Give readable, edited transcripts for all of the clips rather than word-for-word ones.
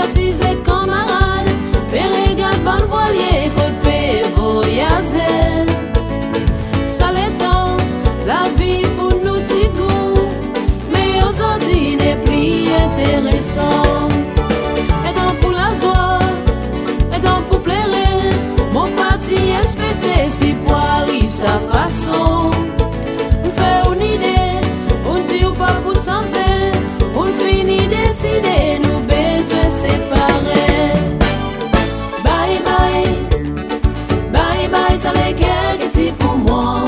si c'est camarade, pérégal bon voilier, côté voyager. Ça l'étend, la vie pour nous tigou, mais aujourd'hui n'est plus intéressant. Étant pour la joie, étant pour plaire, mon parti espété si pour arrive sa façon. On fait une idée, on dit ou pas pour senser, on finit décider, nous besoin séparer. Bye bye, bye bye, ça les quelques petits pour moi.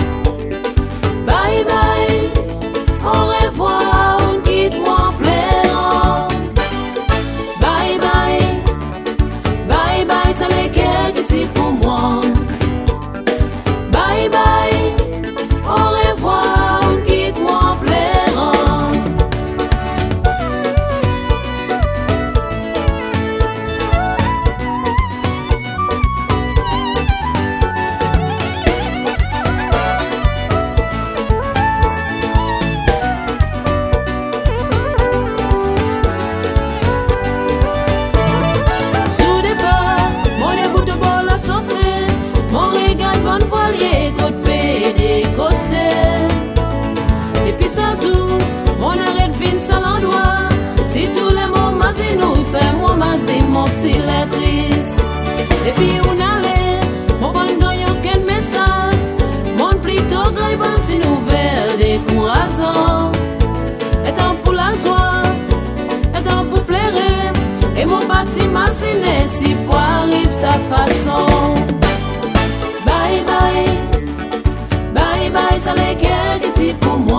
Bye bye, au revoir, on quitte moi pleurant. Bye bye, bye bye, ça les quelques petits pour moi. Bye bye, au revoir, on quitte moi pleurant. Sous départ, mon ébout de bol à saucer, mon régal bon voilier, côte pédé costé. Et puis ça zou, mon arrêt vin ça l'endroit. Si tous les mots mazis nous fait moi mazis mon petit lettrice. Et puis on allait, mon bon gagnant quel message. Mon plutôt grand petit nouvelle décourageant. Étant pour la joie, étant pour plaire. Et mon bâti maziné si pour arrive sa façon. Bye bye, bye bye, ça les quelques petits pour moi.